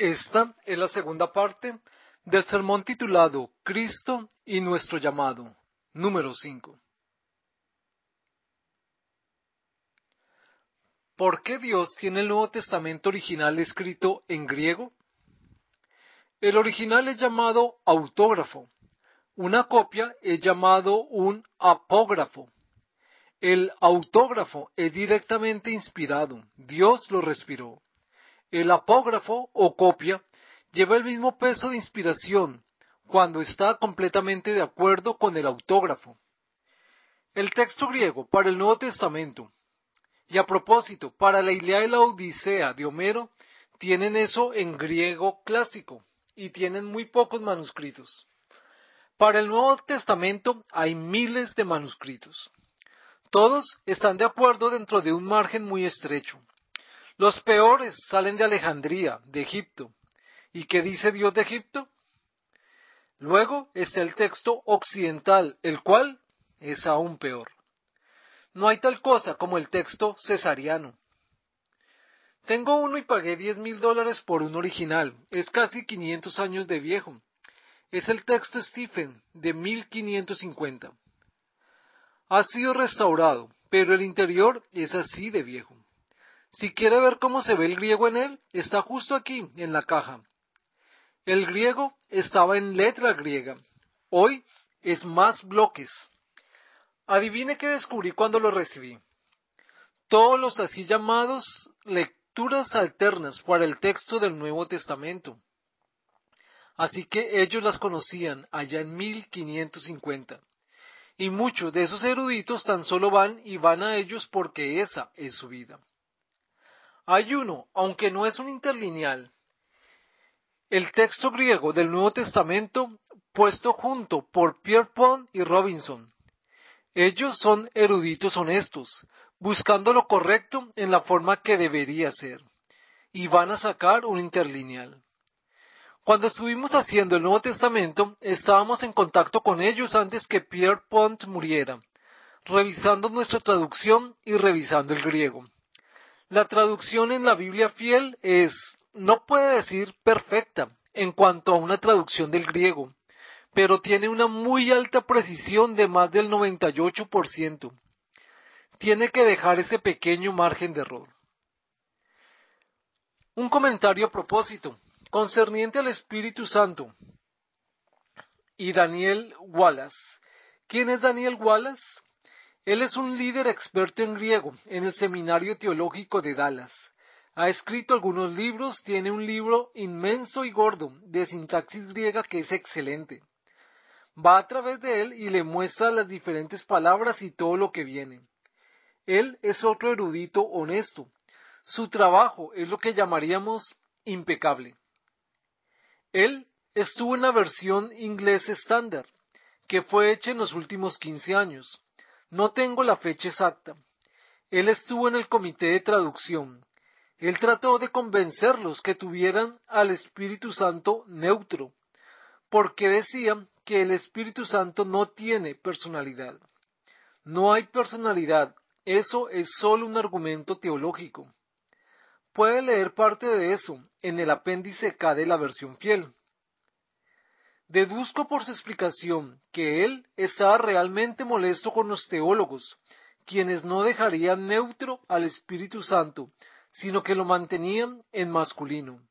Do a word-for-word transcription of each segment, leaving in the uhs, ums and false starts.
Esta es la segunda parte del sermón titulado Cristo y nuestro llamado, número cinco. ¿Por qué Dios tiene el Nuevo Testamento original escrito en griego? El original es llamado autógrafo. Una copia es llamado un apógrafo. El autógrafo es directamente inspirado. Dios lo respiró. El apógrafo o copia lleva el mismo peso de inspiración cuando está completamente de acuerdo con el autógrafo. El texto griego para el Nuevo Testamento, y a propósito, para la Ilíada y la Odisea de Homero, tienen eso en griego clásico y tienen muy pocos manuscritos. Para el Nuevo Testamento hay miles de manuscritos. Todos están de acuerdo dentro de un margen muy estrecho. Los peores salen de Alejandría, de Egipto. ¿Y qué dice Dios de Egipto? Luego está el texto occidental, el cual es aún peor. No hay tal cosa como el texto cesariano. Tengo uno y pagué diez mil dólares por un original. Es casi quinientos años de viejo. Es el texto Stephen de mil quinientos cincuenta. Ha sido restaurado, pero el interior es así de viejo. Si quiere ver cómo se ve el griego en él, está justo aquí, en la caja. El griego estaba en letra griega. Hoy es más bloques. Adivine qué descubrí cuando lo recibí. Todos los así llamados lecturas alternas para el texto del Nuevo Testamento. Así que ellos las conocían allá en mil quinientos cincuenta. Y muchos de esos eruditos tan solo van y van a ellos porque esa es su vida. Hay uno, aunque no es un interlineal, el texto griego del Nuevo Testamento puesto junto por Pierpont y Robinson. Ellos son eruditos honestos, buscando lo correcto en la forma que debería ser, y van a sacar un interlineal. Cuando estuvimos haciendo el Nuevo Testamento, estábamos en contacto con ellos antes que Pierpont muriera, revisando nuestra traducción y revisando el griego. La traducción en la Biblia fiel es, no puede decir perfecta en cuanto a una traducción del griego, pero tiene una muy alta precisión de más del noventa y ocho por ciento. Tiene que dejar ese pequeño margen de error. Un comentario a propósito, concerniente al Espíritu Santo y Daniel Wallace. ¿Quién es Daniel Wallace? Él es un líder experto en griego en el Seminario Teológico de Dallas. Ha escrito algunos libros, tiene un libro inmenso y gordo de sintaxis griega que es excelente. Va a través de él y le muestra las diferentes palabras y todo lo que viene. Él es otro erudito honesto. Su trabajo es lo que llamaríamos impecable. Él estuvo en la versión inglés estándar, que fue hecha en los últimos quince años. No tengo la fecha exacta. Él estuvo en el comité de traducción. Él trató de convencerlos que tuvieran al Espíritu Santo neutro, porque decían que el Espíritu Santo no tiene personalidad. No hay personalidad, eso es solo un argumento teológico. Puede leer parte de eso en el apéndice K de la versión fiel. Deduzco por su explicación que él estaba realmente molesto con los teólogos, quienes no dejarían neutro al Espíritu Santo, sino que lo mantenían en masculino.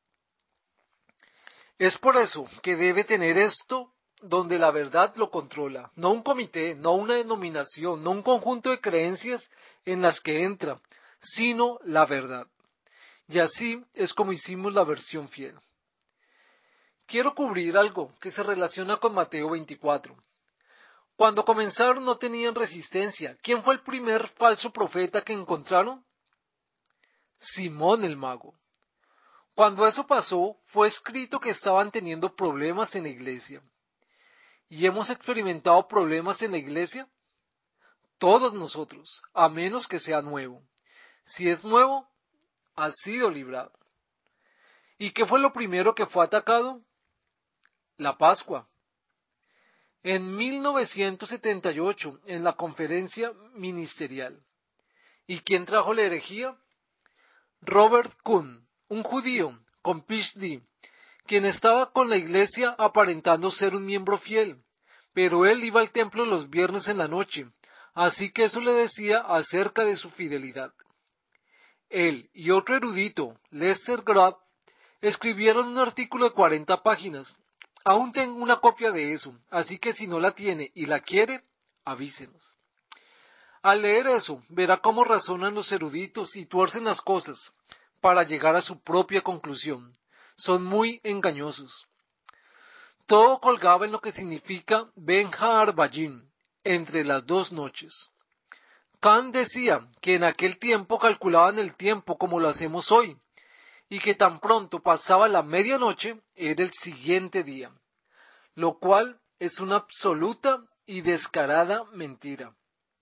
Es por eso que debe tener esto donde la verdad lo controla, no un comité, no una denominación, no un conjunto de creencias en las que entra, sino la verdad. Y así es como hicimos la versión fiel. Quiero cubrir algo que se relaciona con Mateo veinticuatro. Cuando comenzaron no tenían resistencia. ¿Quién fue el primer falso profeta que encontraron? Simón el mago. Cuando eso pasó, fue escrito que estaban teniendo problemas en la iglesia. ¿Y hemos experimentado problemas en la iglesia? Todos nosotros, a menos que sea nuevo. Si es nuevo, ha sido librado. ¿Y qué fue lo primero que fue atacado? La Pascua. En mil novecientos setenta y ocho, en la conferencia ministerial. ¿Y quién trajo la herejía? Robert Kuhn, un judío, con Pishdi, quien estaba con la iglesia aparentando ser un miembro fiel, pero él iba al templo los viernes en la noche, así que eso le decía acerca de su fidelidad. Él y otro erudito, Lester Grab, escribieron un artículo de cuarenta páginas. Aún tengo una copia de eso, así que si no la tiene y la quiere, avísenos. Al leer eso, verá cómo razonan los eruditos y tuercen las cosas para llegar a su propia conclusión. Son muy engañosos. Todo colgaba en lo que significa Ben-Har Bajin, entre las dos noches. Kant decía que en aquel tiempo calculaban el tiempo como lo hacemos hoy, y que tan pronto pasaba la medianoche era el siguiente día, lo cual es una absoluta y descarada mentira.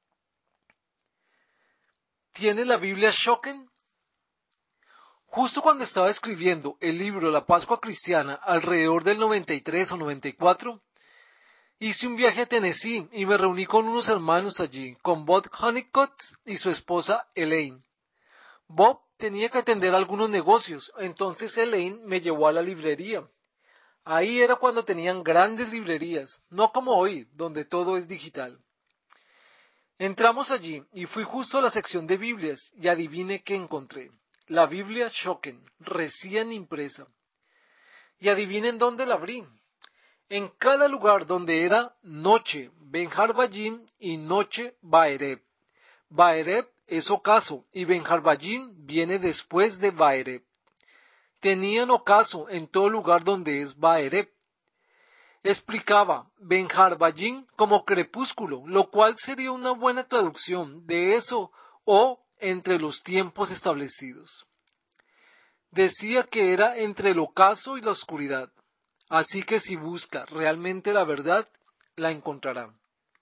¿Tiene la Biblia Shoken? Justo cuando estaba escribiendo el libro La Pascua Cristiana, alrededor del noventa y tres o noventa y cuatro, hice un viaje a Tennessee y me reuní con unos hermanos allí, con Bob Honeycutt y su esposa Elaine. Bob tenía que atender algunos negocios, entonces Elaine me llevó a la librería. Ahí era cuando tenían grandes librerías, no como hoy, donde todo es digital. Entramos allí y fui justo a la sección de Biblias y adivine qué encontré. La Biblia Shoken, recién impresa. Y adivinen dónde la abrí. En cada lugar donde era noche Ben-Har Bajin y noche Baereb. Baereb es ocaso y Ben-Har Bajin viene después de Baereb. Tenían ocaso en todo lugar donde es Baereb. Explicaba Ben-Har Bajin como crepúsculo, lo cual sería una buena traducción de eso o entre los tiempos establecidos. Decía que era entre el ocaso y la oscuridad, así que si busca realmente la verdad, la encontrará.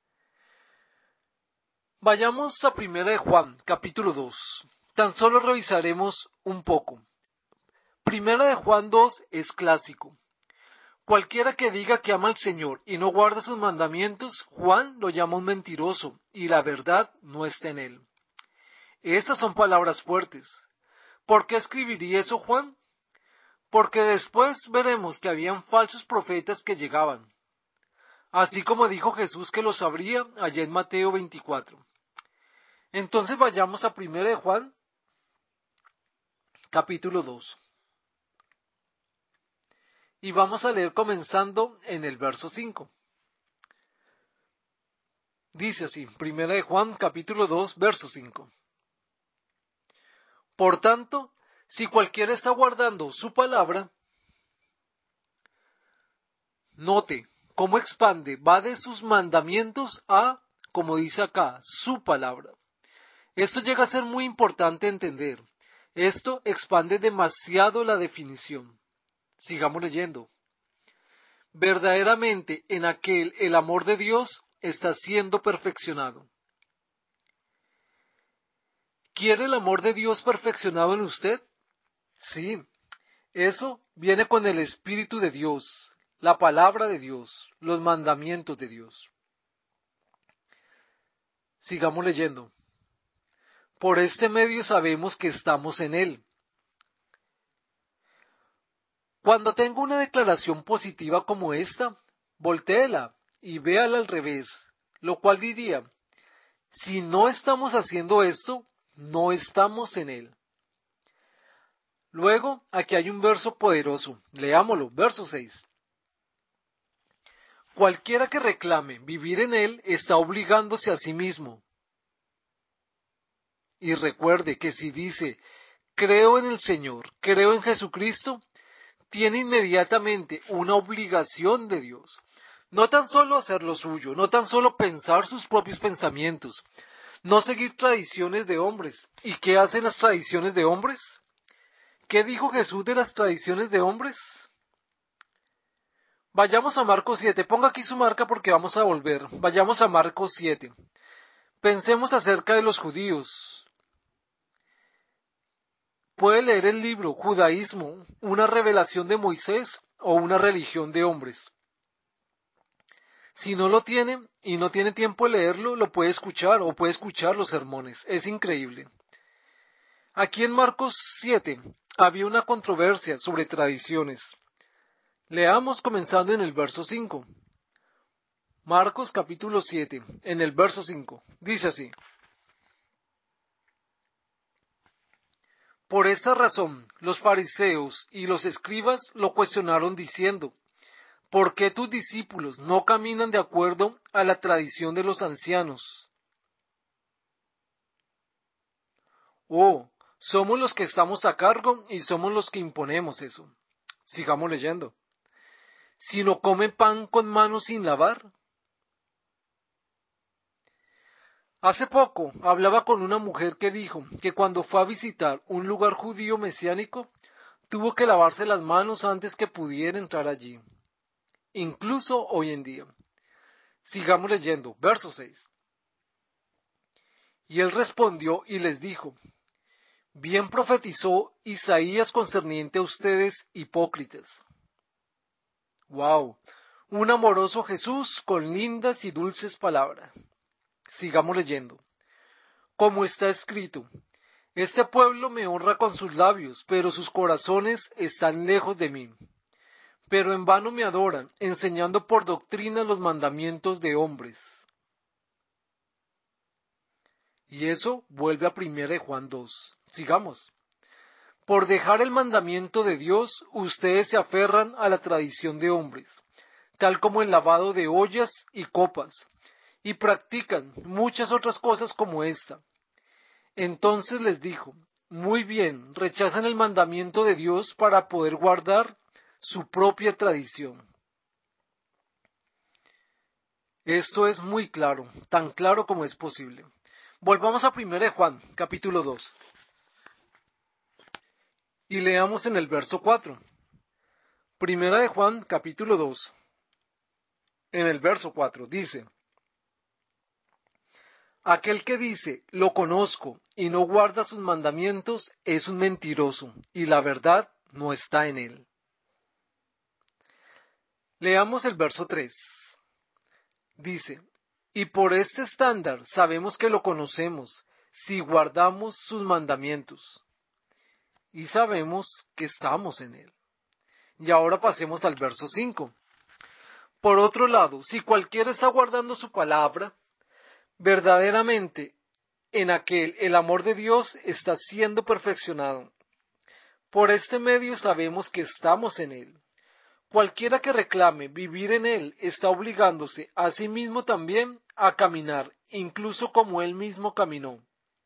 Vayamos a Primera de Juan, capítulo dos. Tan solo revisaremos un poco. Primera de Juan dos es clásico. Cualquiera que diga que ama al Señor y no guarda sus mandamientos, Juan lo llama un mentiroso, y la verdad no está en él. Esas son palabras fuertes. ¿Por qué escribiría eso Juan? Porque después veremos que habían falsos profetas que llegaban, así como dijo Jesús que lo sabría allá en Mateo veinticuatro. Entonces vayamos a Primera de Juan, capítulo dos. Y vamos a leer comenzando en el verso cinco. Dice así, Primera de Juan, capítulo dos, verso cinco. Por tanto, si cualquiera está guardando su palabra, note cómo expande, va de sus mandamientos a, como dice acá, su palabra. Esto llega a ser muy importante entender. Esto expande demasiado la definición. Sigamos leyendo. Verdaderamente en aquel el amor de Dios está siendo perfeccionado. ¿Quiere el amor de Dios perfeccionado en usted? Sí, eso viene con el Espíritu de Dios, la palabra de Dios, los mandamientos de Dios. Sigamos leyendo. Por este medio sabemos que estamos en Él. Cuando tenga una declaración positiva como esta, voltéela y véala al revés, lo cual diría, si no estamos haciendo esto, no estamos en Él. Luego, aquí hay un verso poderoso, leámoslo, verso seis. Cualquiera que reclame vivir en Él está obligándose a sí mismo. Y recuerde que si dice, creo en el Señor, creo en Jesucristo, tiene inmediatamente una obligación de Dios. No tan solo hacer lo suyo, no tan solo pensar sus propios pensamientos, no seguir tradiciones de hombres. ¿Y qué hacen las tradiciones de hombres? ¿Qué dijo Jesús de las tradiciones de hombres? Vayamos a Marcos siete, ponga aquí su marca porque vamos a volver. Vayamos a Marcos siete. Pensemos acerca de los judíos. Puede leer el libro Judaísmo, una revelación de Moisés o una religión de hombres. Si no lo tiene y no tiene tiempo de leerlo, lo puede escuchar o puede escuchar los sermones. Es increíble. Aquí en Marcos siete había una controversia sobre tradiciones. Leamos comenzando en el verso cinco. Marcos capítulo siete, en el verso cinco. Dice así: Por esta razón, los fariseos y los escribas lo cuestionaron diciendo: ¿Por qué tus discípulos no caminan de acuerdo a la tradición de los ancianos? Oh, somos los que estamos a cargo y somos los que imponemos eso. Sigamos leyendo. Si no comen pan con manos sin lavar. Hace poco hablaba con una mujer que dijo que cuando fue a visitar un lugar judío mesiánico, tuvo que lavarse las manos antes que pudiera entrar allí. Incluso hoy en día. Sigamos leyendo, verso seis. Y él respondió y les dijo: Bien profetizó Isaías concerniente a ustedes, hipócritas. Wow, un amoroso Jesús con lindas y dulces palabras. Sigamos leyendo. Como está escrito: Este pueblo me honra con sus labios, pero sus corazones están lejos de mí. Pero en vano me adoran, enseñando por doctrina los mandamientos de hombres. Y eso vuelve a primera de Juan dos. Sigamos. Por dejar el mandamiento de Dios, ustedes se aferran a la tradición de hombres, tal como el lavado de ollas y copas, y practican muchas otras cosas como esta. Entonces les dijo: Muy bien, rechazan el mandamiento de Dios para poder guardar su propia tradición. Esto es muy claro, tan claro como es posible. Volvamos a primera de Juan, capítulo dos. Y leamos en el verso cuatro. Primera de Juan, capítulo dos. En el verso cuatro dice: Aquel que dice, lo conozco, y no guarda sus mandamientos, es un mentiroso, y la verdad no está en él. Leamos el verso tres. Dice: Y por este estándar sabemos que lo conocemos, si guardamos sus mandamientos. Y sabemos que estamos en él. Y ahora pasemos al verso cinco. Por otro lado, si cualquiera está guardando su palabra, verdaderamente en aquel el amor de Dios está siendo perfeccionado. Por este medio sabemos que estamos en él. Cualquiera que reclame vivir en él está obligándose a sí mismo también a caminar, incluso como él mismo caminó.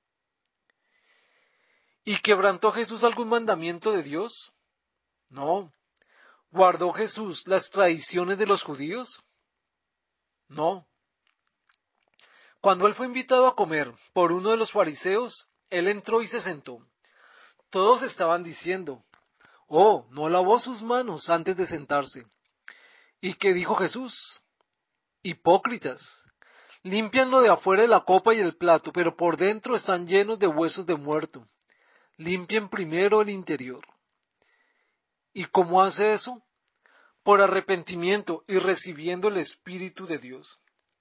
¿Y quebrantó Jesús algún mandamiento de Dios? No. ¿Guardó Jesús las tradiciones de los judíos? No. Cuando él fue invitado a comer por uno de los fariseos, él entró y se sentó. Todos estaban diciendo: Oh, no lavó sus manos antes de sentarse. ¿Y qué dijo Jesús? Hipócritas. Limpian lo de afuera de la copa y el plato, pero por dentro están llenos de huesos de muerto. Limpien primero el interior. ¿Y cómo hace eso? Por arrepentimiento y recibiendo el Espíritu de Dios.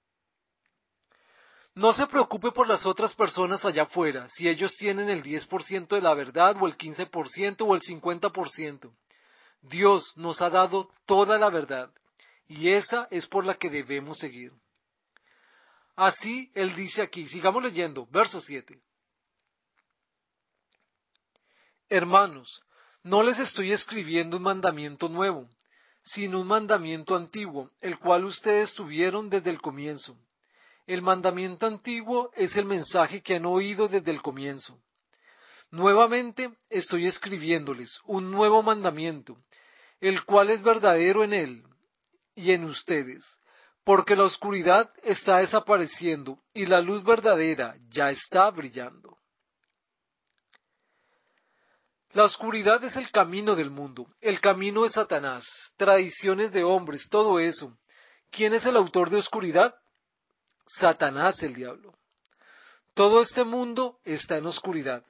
No se preocupe por las otras personas allá afuera, si ellos tienen el diez por ciento de la verdad o el quince por ciento o el cincuenta por ciento. Dios nos ha dado toda la verdad, y esa es por la que debemos seguir. Así él dice aquí, sigamos leyendo, verso siete. Hermanos, no les estoy escribiendo un mandamiento nuevo, sino un mandamiento antiguo, el cual ustedes tuvieron desde el comienzo. El mandamiento antiguo es el mensaje que han oído desde el comienzo. Nuevamente estoy escribiéndoles un nuevo mandamiento, el cual es verdadero en él y en ustedes, porque la oscuridad está desapareciendo y la luz verdadera ya está brillando. La oscuridad es el camino del mundo, el camino de Satanás, tradiciones de hombres, todo eso. ¿Quién es el autor de oscuridad? Satanás, el diablo. Todo este mundo está en oscuridad.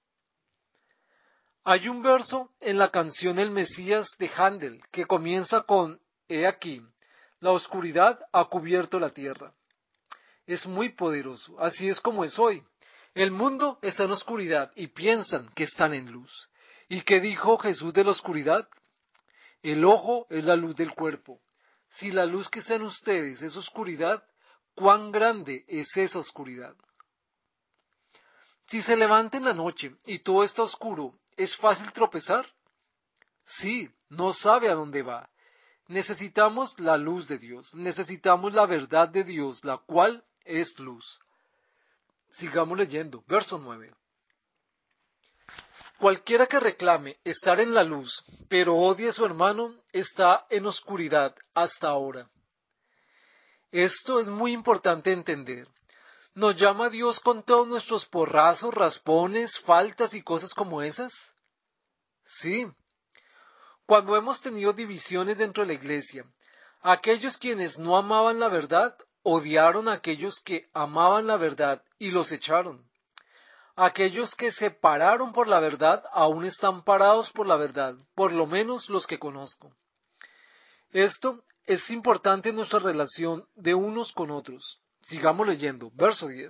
Hay un verso en la canción El Mesías de Handel que comienza con: He aquí, la oscuridad ha cubierto la tierra. Es muy poderoso, así es como es hoy. El mundo está en oscuridad y piensan que están en luz. ¿Y qué dijo Jesús de la oscuridad? El ojo es la luz del cuerpo. Si la luz que está en ustedes es oscuridad, ¿cuán grande es esa oscuridad? Si se levanta en la noche y todo está oscuro, ¿es fácil tropezar? Sí, no sabe a dónde va. Necesitamos la luz de Dios, necesitamos la verdad de Dios, la cual es luz. Sigamos leyendo, verso nueve. Cualquiera que reclame estar en la luz, pero odie a su hermano, está en oscuridad hasta ahora. Esto es muy importante entender. ¿Nos llama Dios con todos nuestros porrazos, raspones, faltas y cosas como esas? Sí. Cuando hemos tenido divisiones dentro de la iglesia, aquellos quienes no amaban la verdad, odiaron a aquellos que amaban la verdad y los echaron. Aquellos que se pararon por la verdad aún están parados por la verdad, por lo menos los que conozco. Esto es importante en nuestra relación de unos con otros. Sigamos leyendo, verso diez.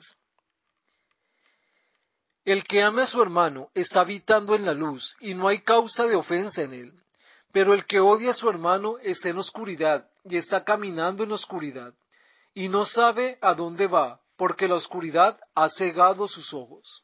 El que ame a su hermano está habitando en la luz y no hay causa de ofensa en él. Pero el que odia a su hermano está en oscuridad y está caminando en oscuridad y no sabe a dónde va porque la oscuridad ha cegado sus ojos.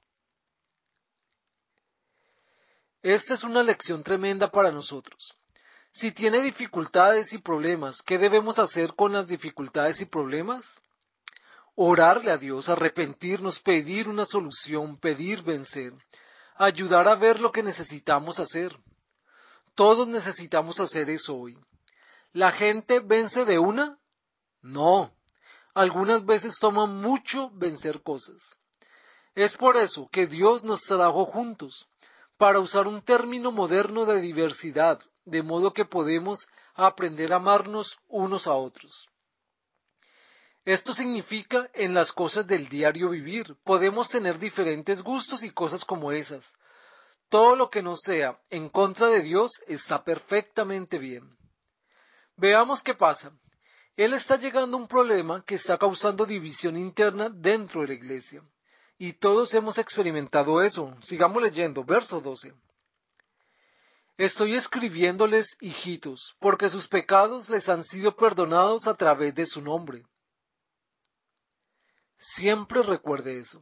Esta es una lección tremenda para nosotros. Si tiene dificultades y problemas, ¿qué debemos hacer con las dificultades y problemas? Orarle a Dios, arrepentirnos, pedir una solución, pedir vencer, ayudar a ver lo que necesitamos hacer. Todos necesitamos hacer eso hoy. ¿La gente vence de una? No. Algunas veces toma mucho vencer cosas. Es por eso que Dios nos trajo juntos, para usar un término moderno de diversidad, de modo que podemos aprender a amarnos unos a otros. Esto significa en las cosas del diario vivir. Podemos tener diferentes gustos y cosas como esas. Todo lo que no sea en contra de Dios está perfectamente bien. Veamos qué pasa. Él está llegando a un problema que está causando división interna dentro de la iglesia. Y todos hemos experimentado eso. Sigamos leyendo, verso doce. Estoy escribiéndoles, hijitos, porque sus pecados les han sido perdonados a través de su nombre. Siempre recuerde eso.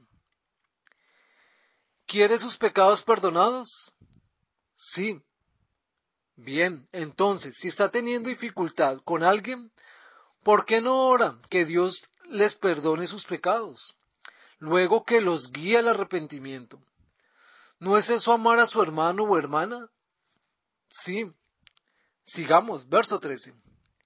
¿Quiere sus pecados perdonados? Sí. Bien, entonces, si está teniendo dificultad con alguien, ¿por qué no ora que Dios les perdone sus pecados? Luego que los guíe al arrepentimiento. ¿No es eso amar a su hermano o hermana? Sí. Sigamos, verso trece.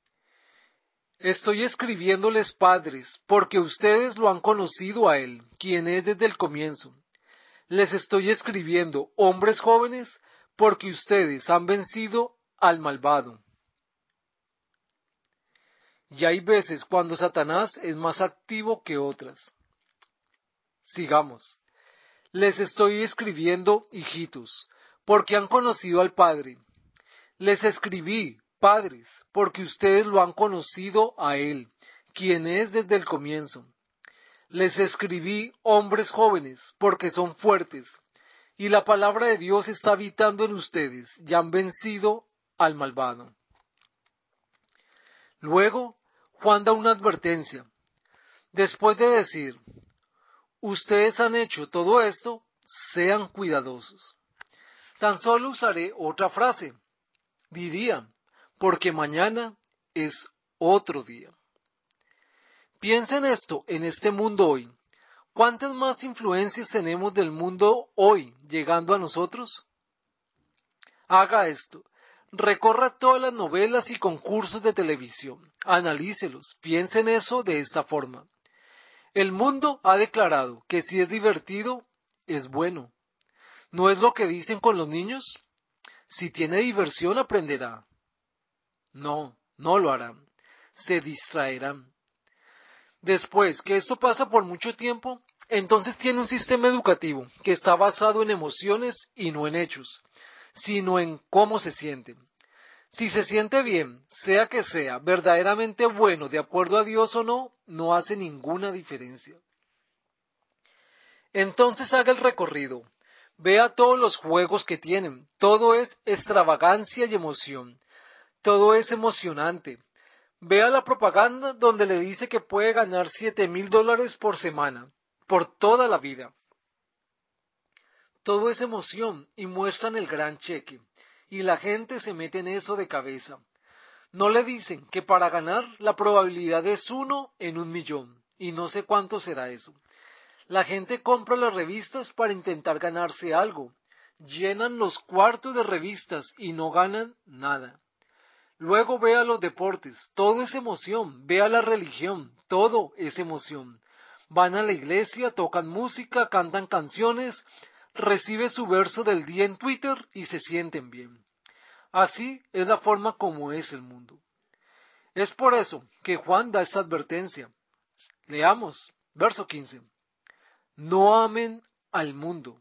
Estoy escribiéndoles, padres, porque ustedes lo han conocido a Él, quien es desde el comienzo. Les estoy escribiendo, hombres jóvenes, porque ustedes han vencido al malvado. Y hay veces cuando Satanás es más activo que otras. Sigamos. Les estoy escribiendo, hijitos, porque han conocido al Padre. Les escribí, padres, porque ustedes lo han conocido a Él, quien es desde el comienzo. Les escribí, hombres jóvenes, porque son fuertes, y la palabra de Dios está habitando en ustedes, y han vencido al malvado. Luego, Juan da una advertencia. Después de decir, ustedes han hecho todo esto, sean cuidadosos. Tan solo usaré otra frase. Diría, porque mañana es otro día. Piensen esto en este mundo hoy. ¿Cuántas más influencias tenemos del mundo hoy llegando a nosotros? Haga esto. Recorra todas las novelas y concursos de televisión. Analícelos. Piensen eso de esta forma. El mundo ha declarado que si es divertido, es bueno. ¿No es lo que dicen con los niños? Si tiene diversión, aprenderá. No, no lo harán. Se distraerán. Después que esto pasa por mucho tiempo, entonces tiene un sistema educativo que está basado en emociones y no en hechos, sino en cómo se siente. Si se siente bien, sea que sea verdaderamente bueno de acuerdo a Dios o no, no hace ninguna diferencia. Entonces haga el recorrido. Vea todos los juegos que tienen. Todo es extravagancia y emoción. Todo es emocionante. Vea la propaganda donde le dice que puede ganar siete mil dólares por semana, por toda la vida. Todo es emoción y muestran el gran cheque. Y la gente se mete en eso de cabeza. No le dicen que para ganar la probabilidad es uno en un millón. Y no sé cuánto será eso. La gente compra las revistas para intentar ganarse algo. Llenan los cuartos de revistas y no ganan nada. Luego vea los deportes, todo es emoción. Vea la religión, todo es emoción. Van a la iglesia, tocan música, cantan canciones, recibe su verso del día en Twitter y se sienten bien. Así es la forma como es el mundo. Es por eso que Juan da esta advertencia. Leamos, verso quince. No amen al mundo.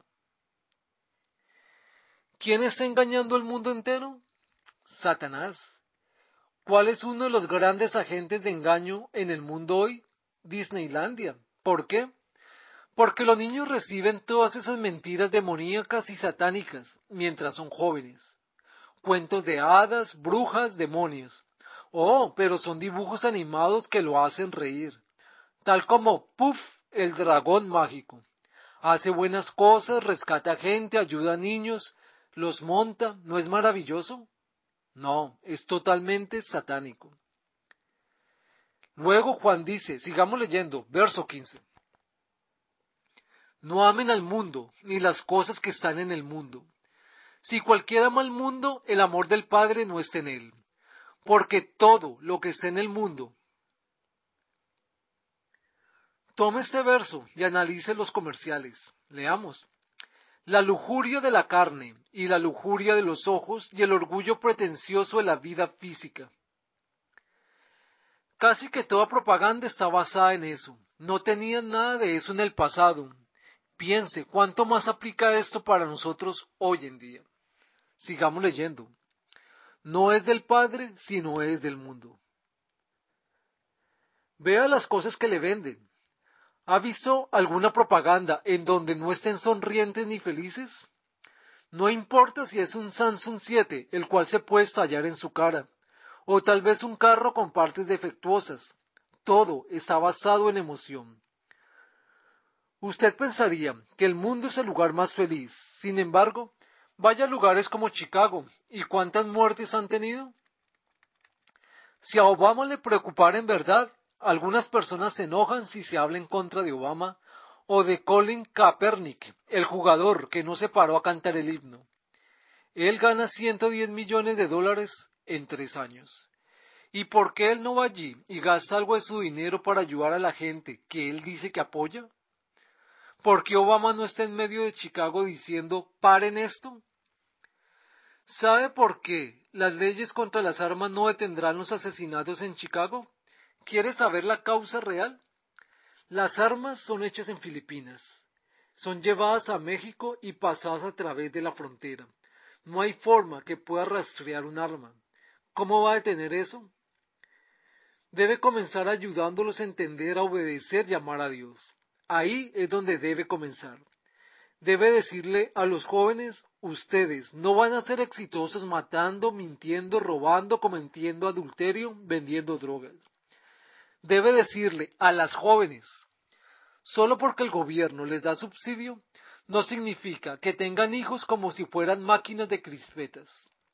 ¿Quién está engañando al mundo entero? Satanás. ¿Cuál es uno de los grandes agentes de engaño en el mundo hoy? Disneylandia. ¿Por qué? Porque los niños reciben todas esas mentiras demoníacas y satánicas mientras son jóvenes. Cuentos de hadas, brujas, demonios. Oh, pero son dibujos animados que lo hacen reír. Tal como Puff, el dragón mágico. Hace buenas cosas, rescata gente, ayuda a niños, los monta. ¿No es maravilloso? No, es totalmente satánico. Luego Juan dice, sigamos leyendo, verso quince. No amen al mundo, ni las cosas que están en el mundo. Si cualquiera ama al mundo, el amor del Padre no está en él. Porque todo lo que está en el mundo. Tome este verso y analice los comerciales. Leamos. La lujuria de la carne y la lujuria de los ojos y el orgullo pretencioso de la vida física. Casi que toda propaganda está basada en eso. No tenían nada de eso en el pasado. Piense, ¿cuánto más aplica esto para nosotros hoy en día? Sigamos leyendo. No es del Padre, sino es del mundo. Vea las cosas que le venden. ¿Ha visto alguna propaganda en donde no estén sonrientes ni felices? No importa si es un Samsung siete, el cual se puede estallar en su cara, o tal vez un carro con partes defectuosas. Todo está basado en emoción. Usted pensaría que el mundo es el lugar más feliz. Sin embargo, vaya a lugares como Chicago. ¿Y cuántas muertes han tenido? Si a Obama le preocupara en verdad, algunas personas se enojan si se habla en contra de Obama o de Colin Kaepernick, el jugador que no se paró a cantar el himno. Él gana ciento diez millones de dólares en tres años. ¿Y por qué él no va allí y gasta algo de su dinero para ayudar a la gente que él dice que apoya? ¿Por qué Obama no está en medio de Chicago diciendo paren esto? ¿Sabe por qué las leyes contra las armas no detendrán los asesinatos en Chicago? ¿Quiere saber la causa real? Las armas son hechas en Filipinas. Son llevadas a México y pasadas a través de la frontera. No hay forma que pueda rastrear un arma. ¿Cómo va a detener eso? Debe comenzar ayudándolos a entender, a obedecer y amar a Dios. Ahí es donde debe comenzar. Debe decirle a los jóvenes, ustedes no van a ser exitosos matando, mintiendo, robando, cometiendo adulterio, vendiendo drogas. Debe decirle a las jóvenes, solo porque el gobierno les da subsidio, no significa que tengan hijos como si fueran máquinas de crispetas.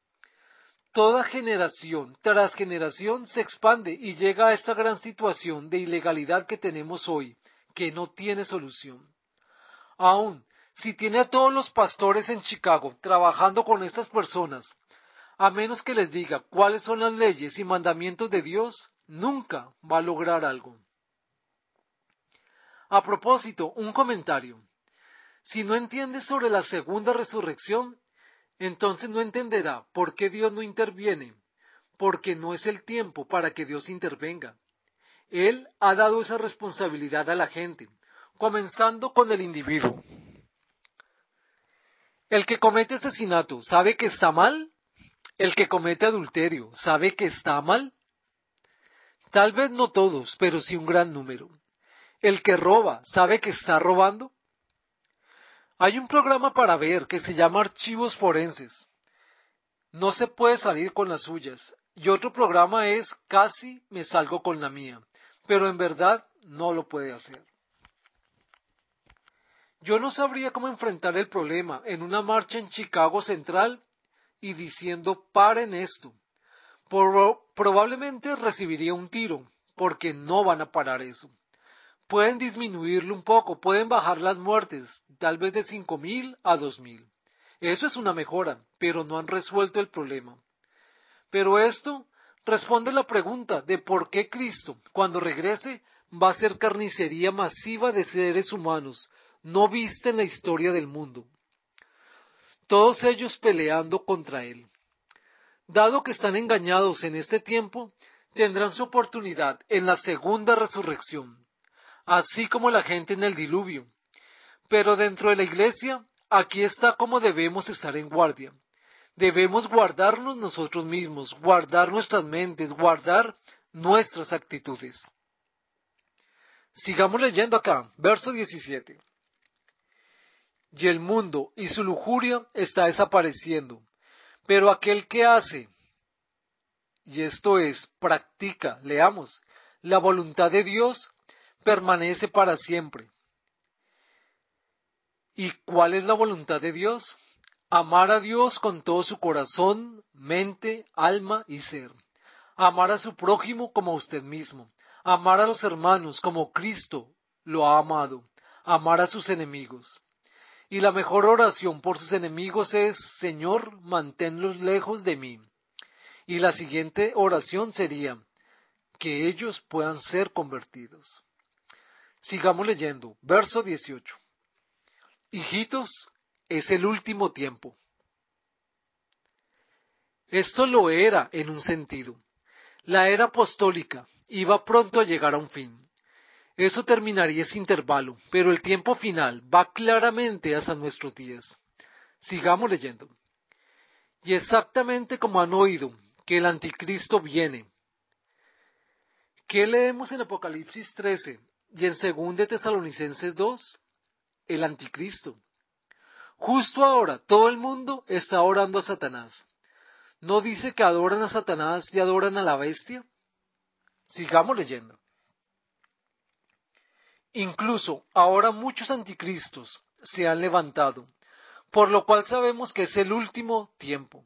Toda generación tras generación se expande y llega a esta gran situación de ilegalidad que tenemos hoy, que no tiene solución. Aún, si tiene a todos los pastores en Chicago trabajando con estas personas, a menos que les diga cuáles son las leyes y mandamientos de Dios, nunca va a lograr algo. A propósito, un comentario. Si no entiende sobre la segunda resurrección, entonces no entenderá por qué Dios no interviene, porque no es el tiempo para que Dios intervenga. Él ha dado esa responsabilidad a la gente, comenzando con el individuo. El que comete asesinato, ¿sabe que está mal? El que comete adulterio, ¿sabe que está mal? Tal vez no todos, pero sí un gran número. El que roba, ¿sabe que está robando? Hay un programa para ver que se llama Archivos Forenses. No se puede salir con las suyas. Y otro programa es Casi me salgo con la mía. Pero en verdad no lo puede hacer. Yo no sabría cómo enfrentar el problema en una marcha en Chicago Central y diciendo paren esto. Por, probablemente recibiría un tiro, porque no van a parar eso. Pueden disminuirlo un poco, pueden bajar las muertes, tal vez de cinco mil a dos mil. Eso es una mejora, pero no han resuelto el problema. Pero esto responde la pregunta de por qué Cristo, cuando regrese, va a ser carnicería masiva de seres humanos, no vista en la historia del mundo. Todos ellos peleando contra él. Dado que están engañados en este tiempo, tendrán su oportunidad en la segunda resurrección, así como la gente en el diluvio. Pero dentro de la iglesia, aquí está cómo debemos estar en guardia. Debemos guardarnos nosotros mismos, guardar nuestras mentes, guardar nuestras actitudes. Sigamos leyendo acá, verso diecisiete. Y el mundo y su lujuria está desapareciendo, pero aquel que hace, y esto es, practica, leamos, la voluntad de Dios, permanece para siempre. ¿Y cuál es la voluntad de Dios? Amar a Dios con todo su corazón, mente, alma y ser. Amar a su prójimo como a usted mismo. Amar a los hermanos como Cristo lo ha amado. Amar a sus enemigos. Y la mejor oración por sus enemigos es, Señor, manténlos lejos de mí. Y la siguiente oración sería, que ellos puedan ser convertidos. Sigamos leyendo, verso dieciocho. Hijitos, es el último tiempo. Esto lo era en un sentido. La era apostólica iba pronto a llegar a un fin. Eso terminaría ese intervalo, pero el tiempo final va claramente hasta nuestros días. Sigamos leyendo. Y exactamente como han oído que el anticristo viene. ¿Qué leemos en Apocalipsis trece y en dos de Tesalonicenses dos? El anticristo. Justo ahora todo el mundo está orando a Satanás. ¿No dice que adoran a Satanás y adoran a la bestia? Sigamos leyendo. Incluso ahora muchos anticristos se han levantado, por lo cual sabemos que es el último tiempo.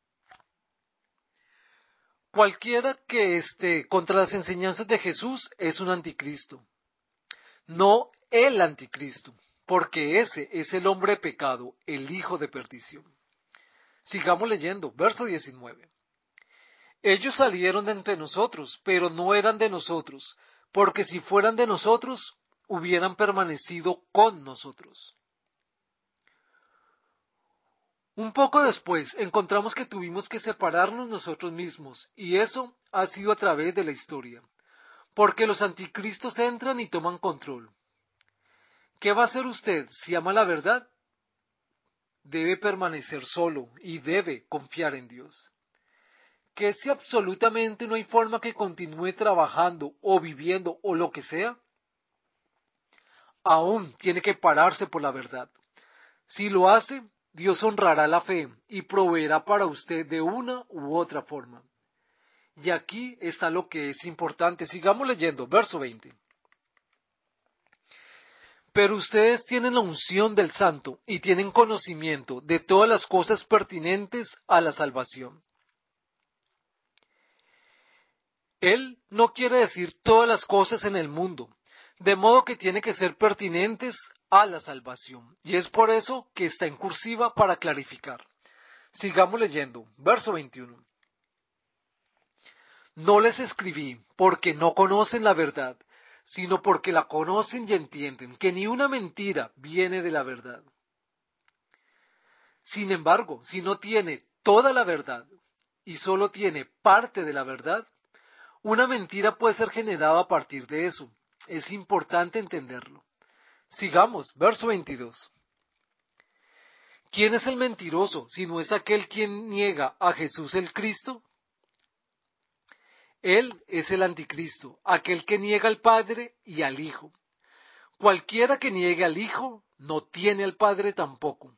Cualquiera que esté contra las enseñanzas de Jesús es un anticristo, no el anticristo, porque ese es el hombre de pecado, el hijo de perdición. Sigamos leyendo, verso diecinueve. Ellos salieron de entre nosotros, pero no eran de nosotros, porque si fueran de nosotros, hubieran permanecido con nosotros. Un poco después encontramos que tuvimos que separarnos nosotros mismos, y eso ha sido a través de la historia, porque los anticristos entran y toman control. ¿Qué va a hacer usted si ama la verdad? Debe permanecer solo y debe confiar en Dios. ¿Que si absolutamente no hay forma que continúe trabajando o viviendo o lo que sea? Aún tiene que pararse por la verdad. Si lo hace, Dios honrará la fe y proveerá para usted de una u otra forma. Y aquí está lo que es importante. Sigamos leyendo, verso veinte. Pero ustedes tienen la unción del Santo y tienen conocimiento de todas las cosas pertinentes a la salvación. Él no quiere decir todas las cosas en el mundo, de modo que tiene que ser pertinentes a la salvación. Y es por eso que está en cursiva para clarificar. Sigamos leyendo, verso veintiuno. No les escribí porque no conocen la verdad, sino porque la conocen y entienden que ni una mentira viene de la verdad. Sin embargo, si no tiene toda la verdad y solo tiene parte de la verdad, una mentira puede ser generada a partir de eso. Es importante entenderlo. Sigamos, verso veintidós. ¿Quién es el mentiroso si no es aquel quien niega a Jesús el Cristo? Él es el anticristo, aquel que niega al Padre y al Hijo. Cualquiera que niegue al Hijo no tiene al Padre tampoco.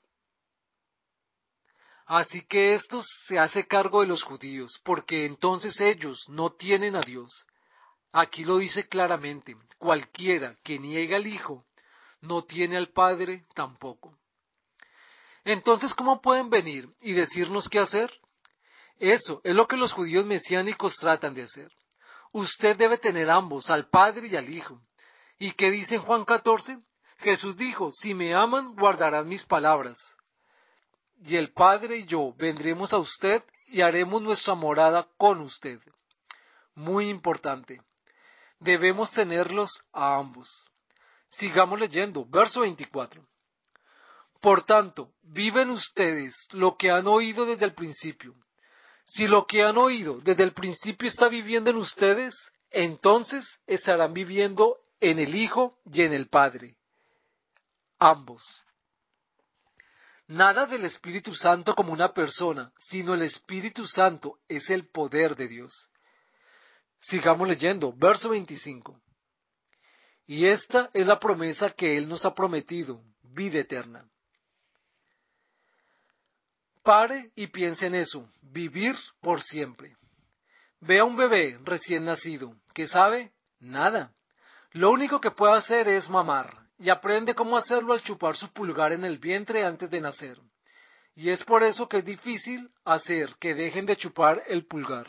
Así que esto se hace cargo de los judíos, porque entonces ellos no tienen a Dios. Aquí lo dice claramente, cualquiera que niega al Hijo, no tiene al Padre tampoco. Entonces, ¿cómo pueden venir y decirnos qué hacer? Eso es lo que los judíos mesiánicos tratan de hacer. Usted debe tener ambos, al Padre y al Hijo. ¿Y qué dice en Juan catorce? Jesús dijo, si me aman, guardarán mis palabras. Y el Padre y yo vendremos a usted y haremos nuestra morada con usted. Muy importante. Debemos tenerlos a ambos. Sigamos leyendo, verso veinticuatro. Por tanto, viven ustedes lo que han oído desde el principio. Si lo que han oído desde el principio está viviendo en ustedes, entonces estarán viviendo en el Hijo y en el Padre. Ambos. Nada del Espíritu Santo como una persona, sino el Espíritu Santo es el poder de Dios. Sigamos leyendo, verso veinticinco. Y esta es la promesa que Él nos ha prometido, vida eterna. Pare y piense en eso, vivir por siempre. Ve a un bebé recién nacido, ¿qué sabe? Nada. Lo único que puede hacer es mamar, y aprende cómo hacerlo al chupar su pulgar en el vientre antes de nacer. Y es por eso que es difícil hacer que dejen de chupar el pulgar.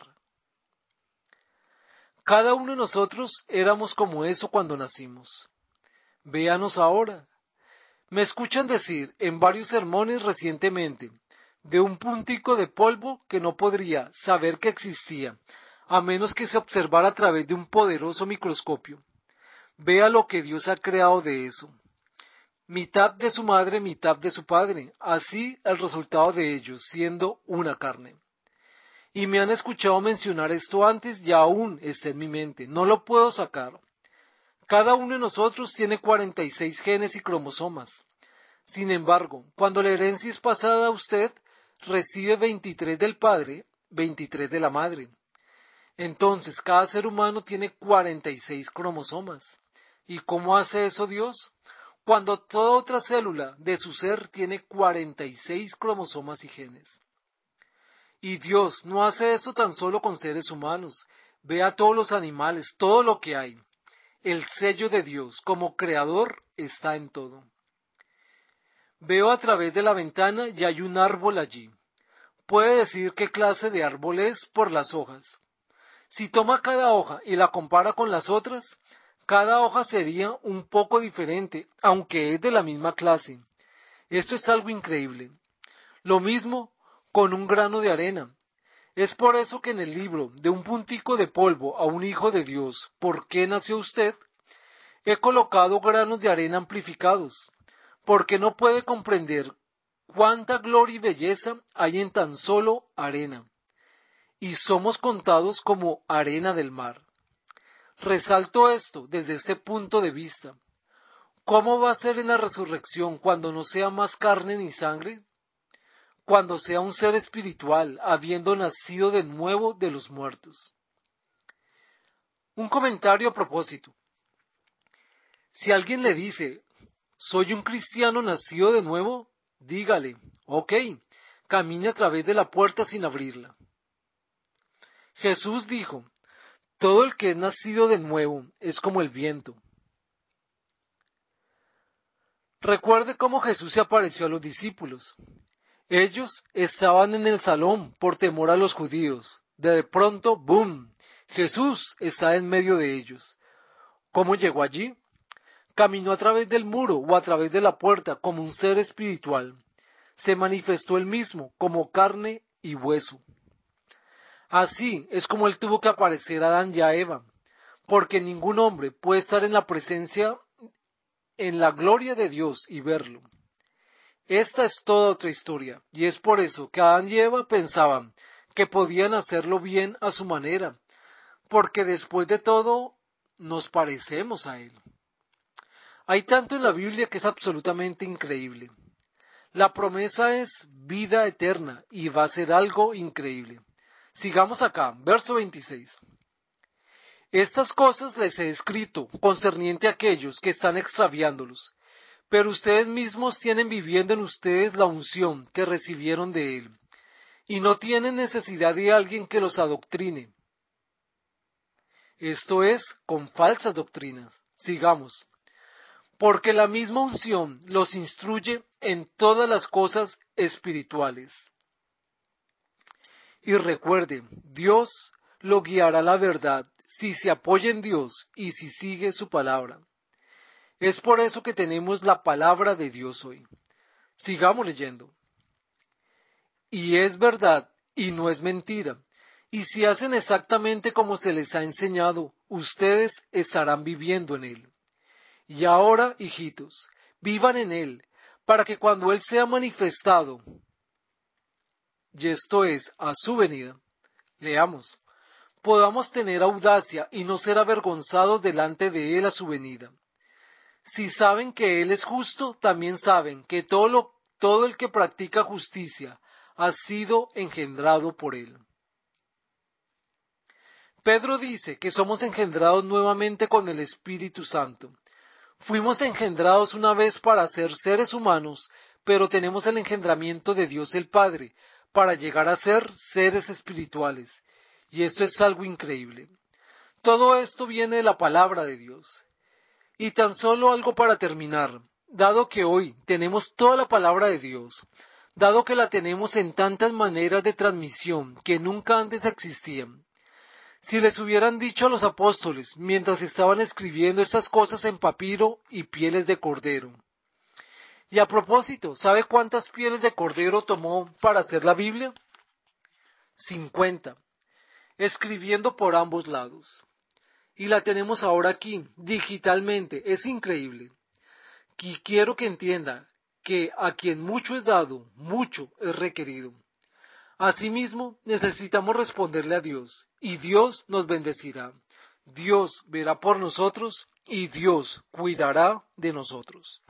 Cada uno de nosotros éramos como eso cuando nacimos. Véanos ahora. Me escuchan decir en varios sermones recientemente de un puntico de polvo que no podría saber que existía, a menos que se observara a través de un poderoso microscopio. Vea lo que Dios ha creado de eso. Mitad de su madre, mitad de su padre, así el resultado de ellos, siendo una carne. Y me han escuchado mencionar esto antes y aún está en mi mente, no lo puedo sacar. Cada uno de nosotros tiene cuarenta y seis genes y cromosomas. Sin embargo, cuando la herencia es pasada a usted, recibe veintitrés del padre, veintitrés de la madre. Entonces, cada ser humano tiene cuarenta y seis cromosomas. ¿Y cómo hace eso Dios? Cuando toda otra célula de su ser tiene cuarenta y seis cromosomas y genes. Y Dios no hace esto tan solo con seres humanos. Ve a todos los animales, todo lo que hay. El sello de Dios como creador está en todo. Veo a través de la ventana y hay un árbol allí. Puede decir qué clase de árbol es por las hojas. Si toma cada hoja y la compara con las otras, cada hoja sería un poco diferente, aunque es de la misma clase. Esto es algo increíble. Lo mismo con un grano de arena. Es por eso que en el libro de un puntico de polvo a un hijo de Dios, ¿por qué nació usted? He colocado granos de arena amplificados, porque no puede comprender cuánta gloria y belleza hay en tan solo arena. Y somos contados como arena del mar. Resalto esto desde este punto de vista. ¿Cómo va a ser en la resurrección cuando no sea más carne ni sangre? Cuando sea un ser espiritual, habiendo nacido de nuevo de los muertos. Un comentario a propósito. Si alguien le dice, soy un cristiano nacido de nuevo, dígale, ok, camine a través de la puerta sin abrirla. Jesús dijo, todo el que es nacido de nuevo es como el viento. Recuerde cómo Jesús se apareció a los discípulos. Ellos estaban en el salón por temor a los judíos. De pronto, ¡boom! Jesús está en medio de ellos. ¿Cómo llegó allí? Caminó a través del muro o a través de la puerta como un ser espiritual. Se manifestó él mismo como carne y hueso. Así es como él tuvo que aparecer a Adán y a Eva, porque ningún hombre puede estar en la presencia, en la gloria de Dios y verlo. Esta es toda otra historia, y es por eso que Adán y Eva pensaban que podían hacerlo bien a su manera, porque después de todo nos parecemos a él. Hay tanto en la Biblia que es absolutamente increíble. La promesa es vida eterna y va a ser algo increíble. Sigamos acá, verso veintiséis. Estas cosas les he escrito concerniente a aquellos que están extraviándolos, pero ustedes mismos tienen viviendo en ustedes la unción que recibieron de Él, y no tienen necesidad de alguien que los adoctrine. Esto es, con falsas doctrinas. Sigamos. Porque la misma unción los instruye en todas las cosas espirituales. Y recuerden, Dios lo guiará a la verdad si se apoya en Dios y si sigue su palabra. Es por eso que tenemos la palabra de Dios hoy. Sigamos leyendo. Y es verdad y no es mentira. Y si hacen exactamente como se les ha enseñado, ustedes estarán viviendo en Él. Y ahora, hijitos, vivan en Él, para que cuando Él sea manifestado, y esto es, a su venida, leamos, podamos tener audacia y no ser avergonzados delante de Él a su venida. Si saben que Él es justo, también saben que todo, lo, todo el que practica justicia ha sido engendrado por Él. Pedro dice que somos engendrados nuevamente con el Espíritu Santo. Fuimos engendrados una vez para ser seres humanos, pero tenemos el engendramiento de Dios el Padre, para llegar a ser seres espirituales. Y esto es algo increíble. Todo esto viene de la palabra de Dios. Y tan solo algo para terminar. Dado que hoy tenemos toda la palabra de Dios, dado que la tenemos en tantas maneras de transmisión que nunca antes existían, si les hubieran dicho a los apóstoles mientras estaban escribiendo estas cosas en papiro y pieles de cordero. Y a propósito, ¿sabe cuántas pieles de cordero tomó para hacer la Biblia? Cincuenta, escribiendo por ambos lados. Y la tenemos ahora aquí, digitalmente, es increíble. Y quiero que entienda que a quien mucho es dado, mucho es requerido. Asimismo, necesitamos responderle a Dios, y Dios nos bendecirá. Dios verá por nosotros, y Dios cuidará de nosotros.